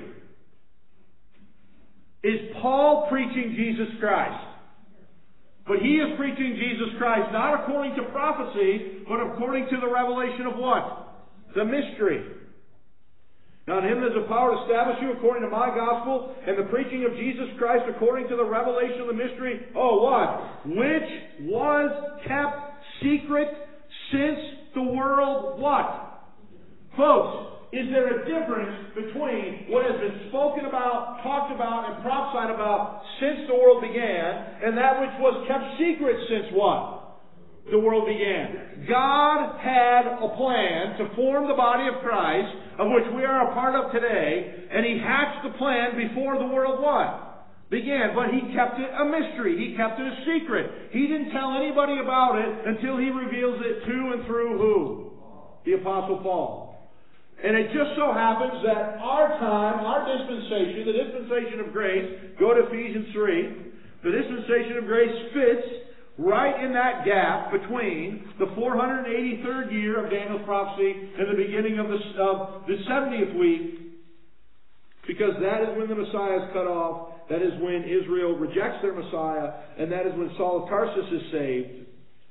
Is Paul preaching Jesus Christ? But he is preaching Jesus Christ not according to prophecy, but according to the revelation of what? The mystery. Now in him there's a power to establish you according to my gospel, and the preaching of Jesus Christ according to the revelation of the mystery. Oh, what? Which was kept secret since the world what? Folks, is there a difference between what has been spoken about, talked about, and prophesied about since the world began, and that which was kept secret since what? The world began. God had a plan to form the body of Christ, of which we are a part of today, and he hatched the plan before the world what? Began. But he kept it a mystery. He kept it a secret. He didn't tell anybody about it until he reveals it to and through who? The Apostle Paul. And it just so happens that our time, our dispensation, the dispensation of grace, go to Ephesians three, the dispensation of grace fits right in that gap between the four hundred eighty-third year of Daniel's prophecy and the beginning of the, of the seventieth week, because that is when the Messiah is cut off. That is when Israel rejects their Messiah, and that is when Saul of Tarsus is saved.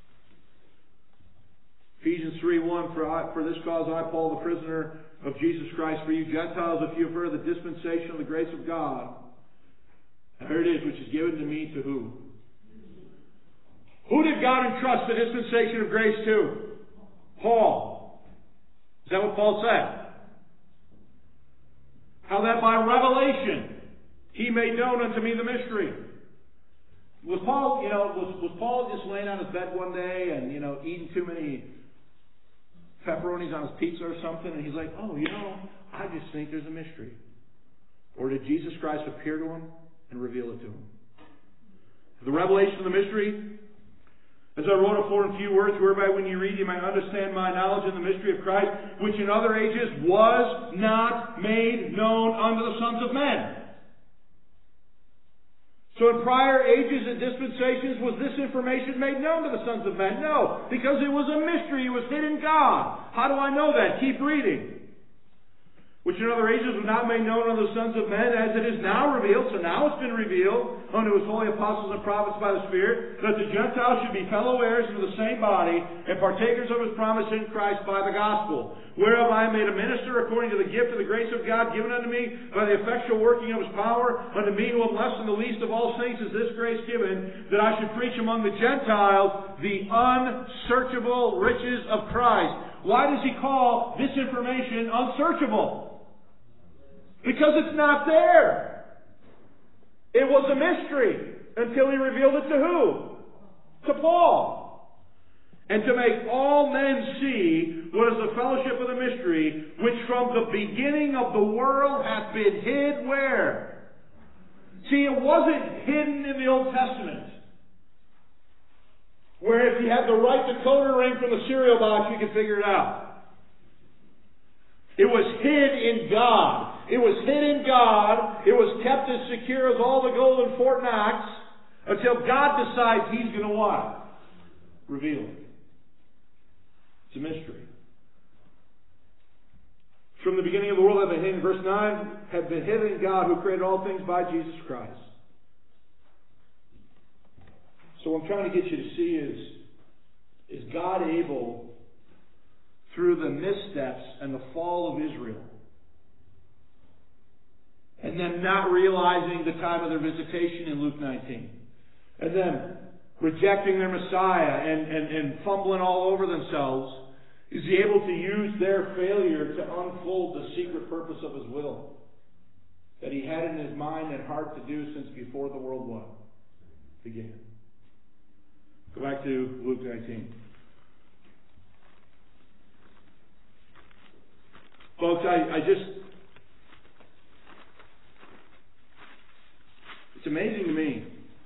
Ephesians three one, for, I, for this cause I, Paul, the prisoner of Jesus Christ, for you Gentiles, if you have heard the dispensation of the grace of God. And here it is, which is given to me to who? Who did God entrust the dispensation of grace to? Paul. Is that what Paul said? How that by revelation he made known unto me the mystery. Was Paul, you know, was, was Paul just laying on his bed one day and, you know, eating too many pepperonis on his pizza or something, and he's like, oh, you know, I just think there's a mystery? Or did Jesus Christ appear to him and reveal it to him? The revelation of the mystery, as I wrote it for in few words, whereby when you read you might understand my knowledge of the mystery of Christ, which in other ages was not made known unto the sons of men. So in prior ages and dispensations, was this information made known to the sons of men? No, because it was a mystery. It was hid in God. How do I know that? Keep reading. Which in other ages was not made known unto the sons of men, as it is now revealed. So now it's been revealed unto his holy apostles and prophets by the Spirit, that the Gentiles should be fellow heirs of the same body, and partakers of his promise in Christ by the gospel. Whereof I am made a minister according to the gift of the grace of God given unto me by the effectual working of his power. Unto me who am less than the least of all saints is this grace given, that I should preach among the Gentiles the unsearchable riches of Christ. Why does he call this information unsearchable? Because it's not there. It was a mystery until he revealed it to who? To Paul. And to make all men see what is the fellowship of the mystery, which from the beginning of the world hath been hid where? See, it wasn't hidden in the Old Testament, where if you had the right decoder ring from the cereal box, you could figure it out. It was hid in God. It was hid in God. It was kept as secure as all the gold in Fort Knox until God decides he's going to what? Reveal it. It's a mystery. From the beginning of the world have been hidden, verse nine, have been hidden in God who created all things by Jesus Christ. So what I'm trying to get you to see is, is God able, through the missteps and the fall of Israel, and them not realizing the time of their visitation in Luke nineteen, and them rejecting their Messiah and, and, and fumbling all over themselves, is he able to use their failure to unfold the secret purpose of his will that he had in his mind and heart to do since before the world what? Began. Go back to Luke nineteen. Folks, I, I just... It's amazing to me.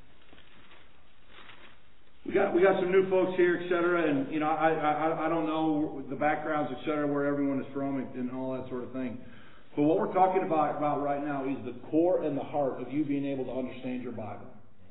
We got we got some new folks here, et cetera, and you know I I I don't know the backgrounds, et cetera, where everyone is from and, and all that sort of thing. But what we're talking about about right now is the core and the heart of you being able to understand your Bible.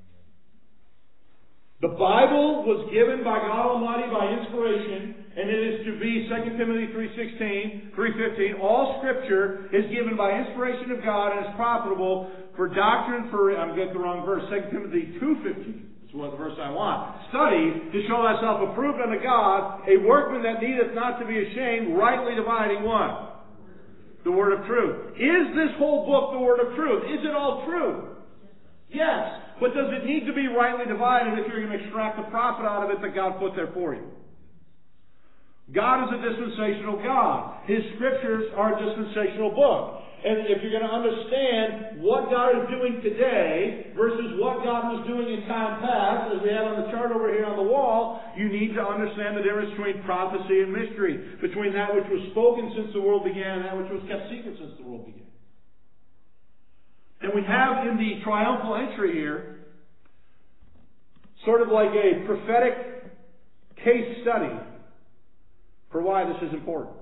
The Bible was given by God Almighty by inspiration, and it is to be Second Timothy three sixteen, three fifteen. All Scripture is given by inspiration of God and is profitable for doctrine, for I'm getting the wrong verse. Second Timothy two fifteen. That's what the verse I want. Study to show thyself approved unto God, a workman that needeth not to be ashamed, rightly dividing what? The word of truth. Is this whole book the word of truth? Is it all true? Yes. But does it need to be rightly divided if you're going to extract the profit out of it that God put there for you? God is a dispensational God. His Scriptures are a dispensational book. And if you're going to understand what God is doing today versus what God was doing in time past, as we have on the chart over here on the wall, you need to understand the difference between prophecy and mystery, between that which was spoken since the world began and that which was kept secret since the world began. And we have in the triumphal entry here sort of like a prophetic case study for why this is important.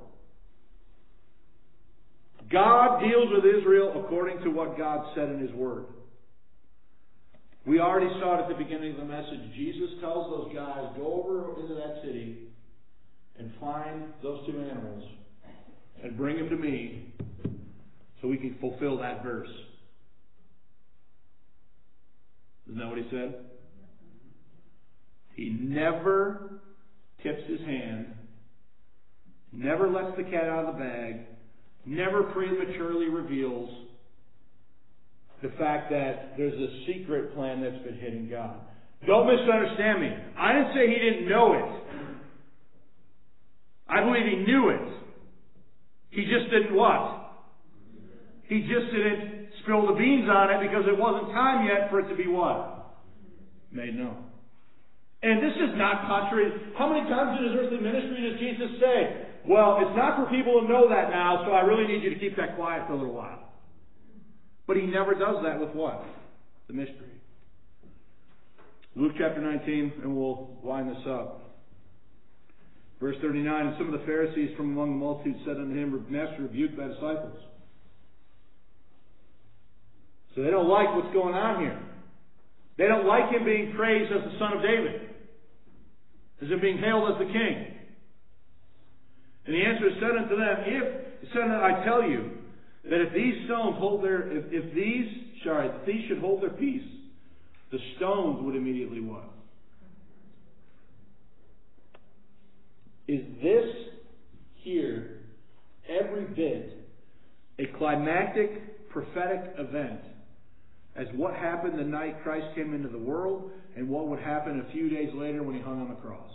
God deals with Israel according to what God said in His Word. We already saw it at the beginning of the message. Jesus tells those guys, go over into that city and find those two animals and bring them to me so we can fulfill that verse. Isn't that what he said? He never tips his hand, never lets the cat out of the bag, never prematurely reveals the fact that there's a secret plan that's been hidden God. Don't misunderstand me. I didn't say he didn't know it. I believe he knew it. He just didn't what? He just didn't spill the beans on it because it wasn't time yet for it to be what? Made known. And this is not contrary. How many times in his earthly ministry does Jesus say, well, it's not for people to know that now, so I really need you to keep that quiet for a little while. But he never does that with what? The mystery. Luke chapter nineteen, and we'll wind this up. Verse thirty-nine, and some of the Pharisees from among the multitude said unto him, Master, rebuke thy disciples. So they don't like what's going on here. They don't like him being praised as the son of David, as him being hailed as the king. And the answer is said unto them, if, said unto, I tell you, that if these stones hold their, if, if these, sorry, if these should hold their peace, the stones would immediately what? Is this here every bit a climactic prophetic event as what happened the night Christ came into the world and what would happen a few days later when he hung on the cross?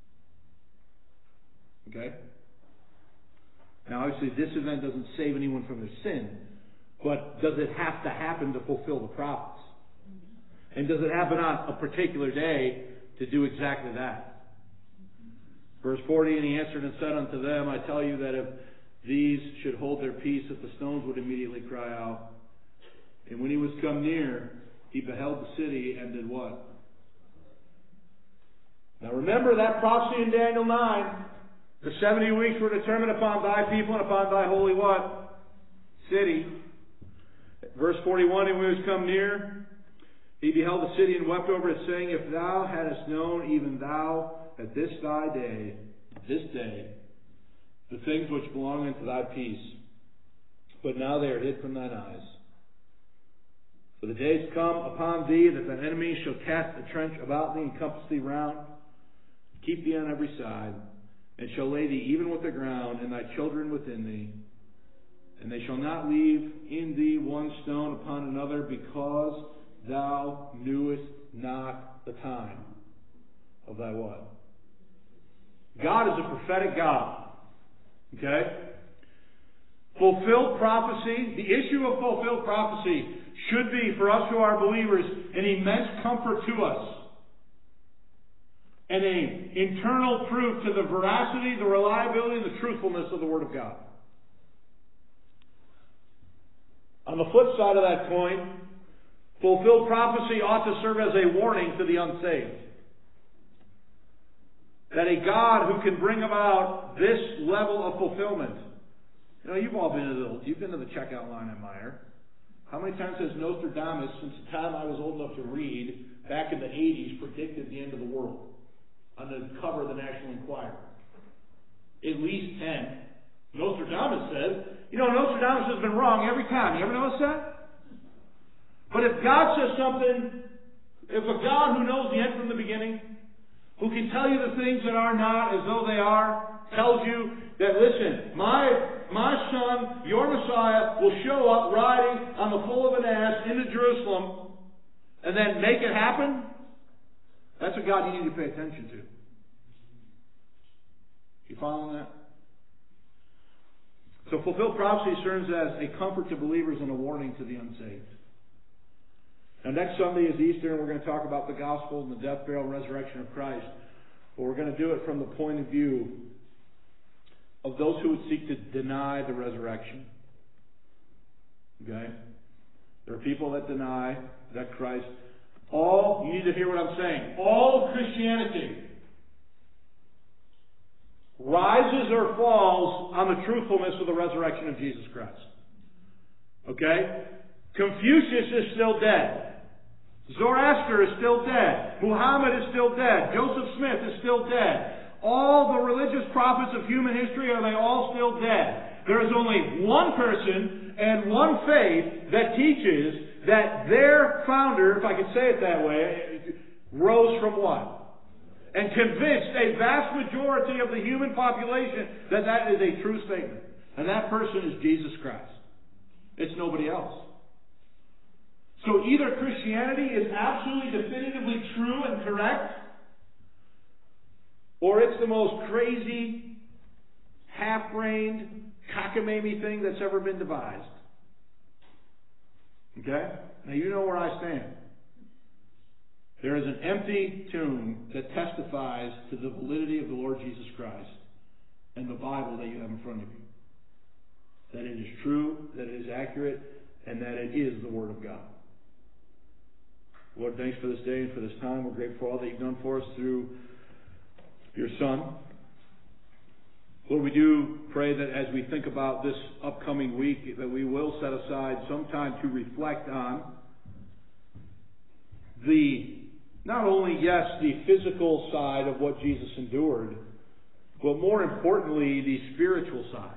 Okay? Now obviously this event doesn't save anyone from their sin, but does it have to happen to fulfill the prophets? And does it happen on a particular day to do exactly that? Verse forty, and he answered and said unto them, I tell you that if these should hold their peace, that the stones would immediately cry out. And when he was come near, he beheld the city and did what? Now remember that prophecy in Daniel nine. The seventy weeks were determined upon thy people and upon thy holy what? City. Verse forty-one, and when he was come near, he beheld the city and wept over it, saying, if thou hadst known, even thou, at this thy day, this day, the things which belong unto thy peace, but now they are hid from thine eyes. For the days come upon thee that thine enemies shall cast a trench about thee and compass thee round, keep thee on every side, and shall lay thee even with the ground, and thy children within thee. And they shall not leave in thee one stone upon another, because thou knewest not the time of thy what? God is a prophetic God. Okay? Fulfilled prophecy, the issue of fulfilled prophecy should be, for us who are believers, an immense comfort to us. And an internal proof to the veracity, the reliability, and the truthfulness of the Word of God. On the flip side of that coin, fulfilled prophecy ought to serve as a warning to the unsaved. That a God who can bring about this level of fulfillment. You know, you've all been to the, you've been to the checkout line at Meijer. How many times has Nostradamus, since the time I was old enough to read, back in the eighties, predicted the end of the world? On the cover of the National Enquirer. At least ten. Nostradamus says, you know, Nostradamus has been wrong every time. You ever notice that? But if God says something, if a God who knows the end from the beginning, who can tell you the things that are not as though they are, tells you that, listen, my my son, your Messiah, will show up riding on the foal of an ass into Jerusalem, and then make it happen, that's a God you need to pay attention to. You following that? So fulfilled prophecy serves as a comfort to believers and a warning to the unsaved. Now next Sunday is Easter, and we're going to talk about the gospel and the death, burial, and resurrection of Christ. But we're going to do it from the point of view of those who would seek to deny the resurrection. Okay? There are people that deny that Christ... All, you need to hear what I'm saying, all of Christianity rises or falls on the truthfulness of the resurrection of Jesus Christ. Okay? Confucius is still dead. Zoroaster is still dead. Muhammad is still dead. Joseph Smith is still dead. All the religious prophets of human history, are they all still dead? There is only one person and one faith that teaches that their founder, if I could say it that way, rose from what? And convinced a vast majority of the human population that that is a true statement. And that person is Jesus Christ. It's nobody else. So either Christianity is absolutely definitively true and correct, or it's the most crazy, half-brained, cockamamie thing that's ever been devised. Okay? Now you know where I stand. There is an empty tomb that testifies to the validity of the Lord Jesus Christ and the Bible that you have in front of you. That it is true, that it is accurate, and that it is the Word of God. Lord, thanks for this day and for this time. We're grateful for all that you've done for us through your Son. Lord, we do pray that as we think about this upcoming week, that we will set aside some time to reflect on the, not only, yes, the physical side of what Jesus endured, but more importantly, the spiritual side.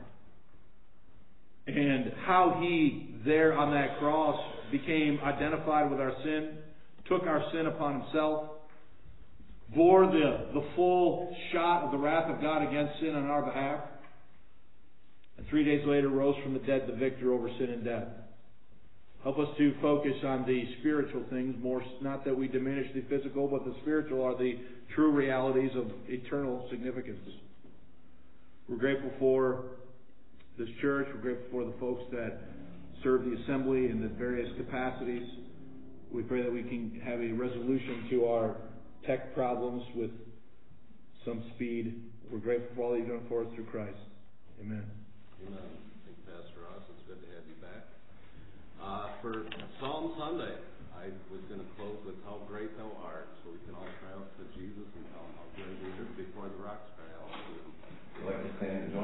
And how He, there on that cross, became identified with our sin, took our sin upon Himself, bore the, the full shot of the wrath of God against sin on our behalf, and three days later rose from the dead, the victor over sin and death. Help us to focus on the spiritual things more, not that we diminish the physical, but the spiritual are the true realities of eternal significance. We're grateful for this church. We're grateful for the folks that serve the assembly in the various capacities. We pray that we can have a resolution to our tech problems with some speed. We're grateful for all that you've done for us through Christ. Amen. Amen. Thank you, Pastor Ross. It's good to have you back. Uh, for Psalm Sunday, I was going to close with "How Great Thou Art," so we can all cry out to Jesus and tell Him how great He is before the rocks cry out to Him. I'd like to stand and